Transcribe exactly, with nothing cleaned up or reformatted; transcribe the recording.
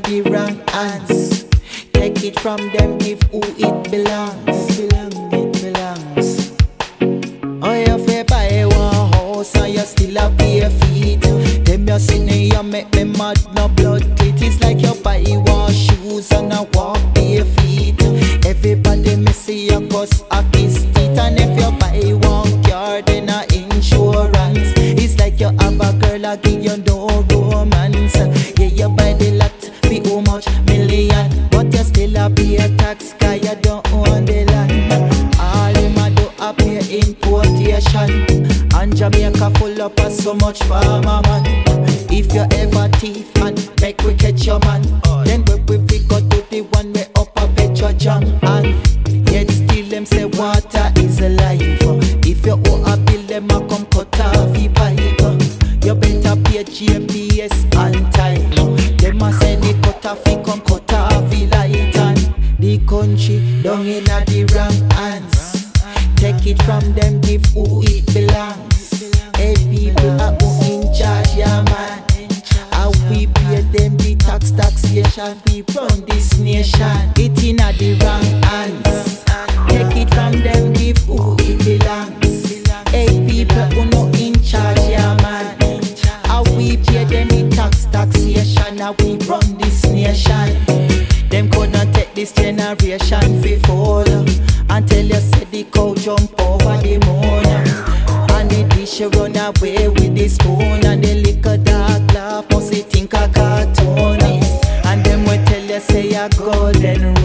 the wrong hands. Take it from them, give who it belongs. Belong, it belongs. Oh, you fi buy one house and you still a bare feet. Them you see me, you make me mad, no blood clit. It's like you buy one shoes and a walk bare feet. Everybody me see you cause a kiss teeth. And if you buy one car, then a insurance. It's like you have a girl a give you no romance. Yeah, you buy the lot for how much million, but you still a pay a tax guy, you don't own the land. All him a do a pay importation, and Jamaica full up of so much farmer man. If you ever thief and make we catch your man, then we we fi go to the one way up a Petro Jam. And yet still them say water is alive. If you owe a bill, them a come cut off the pipe. You better pay G P S on time. Them a say the cut off, he come cut off the light. And the country down in a the wrong hands. Take it from them, give who it belongs. Hey people are who in charge, yeah man. And we pay them the tax taxation. We run this nation. It in a the wrong hands. Take it from them, give who it belongs. Hey people who no in charge, yeah man. And we pay them the tax taxation. And we run this nation. Them could not take this generation fi fall. Until you say the cow jump over the moon, and the dish run away with the spoon, and the liquor dark laugh must think a cartoon. And them will tell you say a golden